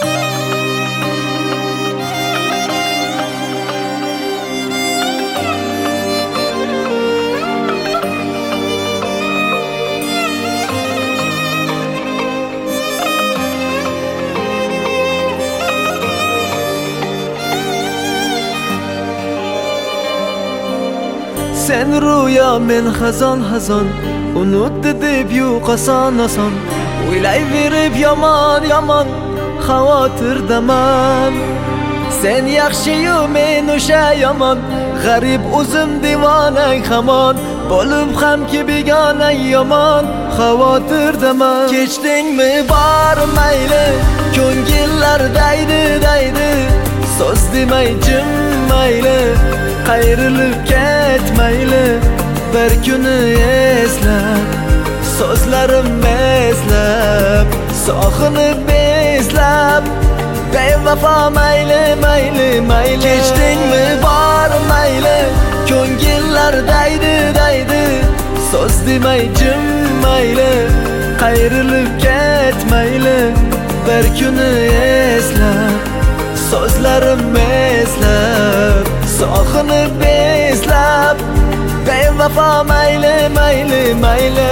Sen rüya men hazon hazon unutdi deb yo'qasan oson o'ylayverib yomon yomon xavotirdaman. Sen yaxshi-yu men o'sha yomon g'arib o'zim divonang hamon bo'lib hamki begonang yomon xavotirdaman. Kechdingmi bor mayli ko'ngillar daydi daydi so'z demay jim mayli qayrilib ketmayli bir kuni eslab so'zlarim eslab sog'inib bezlab bevafo mayli mayli mayli. Kechdingmi bor mayli ko'ngillar daydi daydi so'z demay jim mayli qayrilib ketmayli bir kuni eslab so'zlarim eslab sog'inib bezlab bevafo mayli mayli mayli.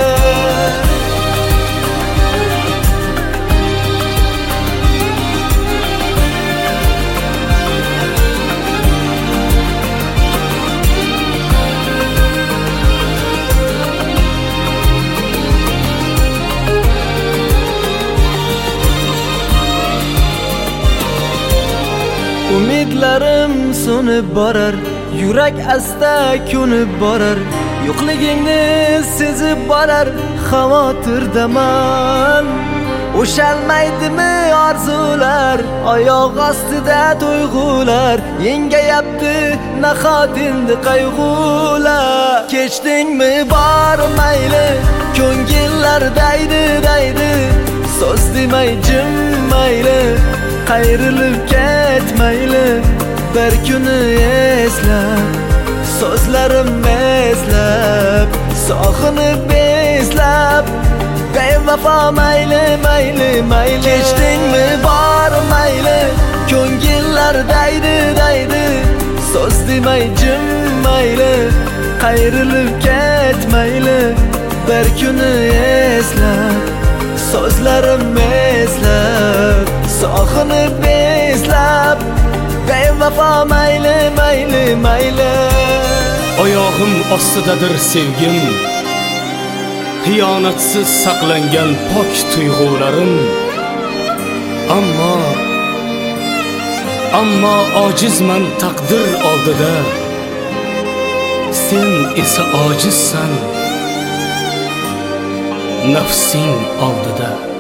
Umidlarim so'nib borar, yurak asta ko'nib borar, yo'qligingni sezib borar xavotirdaman. O'shalmaydimi orzular, oyoq ostida tuyg'ular, yengayapti nahot endi qayg'ular. Kechdingmi bor mayli ko'ngillar daydi daydi so'z demay jim mayli qayrilib ketmayli bir kuni eslab so'zlarim eslab sog'inib bezlab bevafo mayli mayli mayli. Kechdingmi bor mayli ko'ngillar daydi daydi so'z demay jim mayli qayrilib ketmayli bir kuni eslab so'zlarim eslab sog'inib bezlab bevafo mayli mayli mayli. Oyog'im ostidadir sevgim, xiyonatsiz saqlangan pok tuyg'ularim. Ammo ojizman taqdir oldida, sen esa ojizsan nafsing oldida.